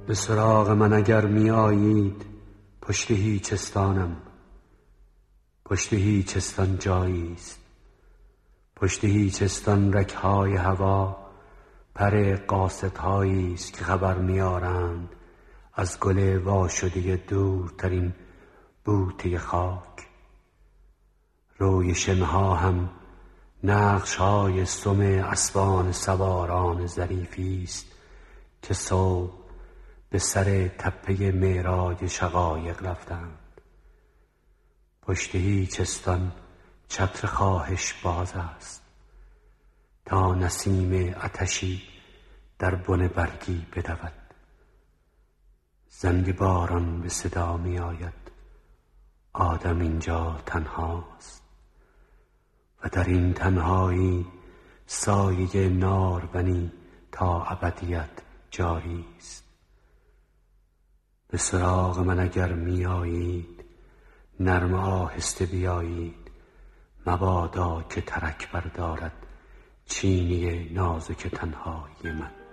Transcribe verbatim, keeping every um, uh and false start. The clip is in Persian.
به سراغ من اگر می آیید پشت هیچستانم، پشت هیچستان جاییست، پشت هیچستان رگ‌های هوا پر قاصدهاییست که خبر می‌آرند از گل واشده دورترین بوته خاک. روی شنها هم نقش‌های سم اسبان سواران ظریفی است که صبح به سر تپه معراج شقایق رفتند. پشت هیچستان چتر خواهش باز است تا نسیم آتشی در بن برگی بدود. زنگ باران به صدا می آید. آدم اینجا تنهاست و در این تنهایی سایه نارونی تا ابدیت جاری است. به سراغ من اگر می آیید نرم آهسته بیایید، مبادا که ترک بردارد چینی نازک تنهایی من.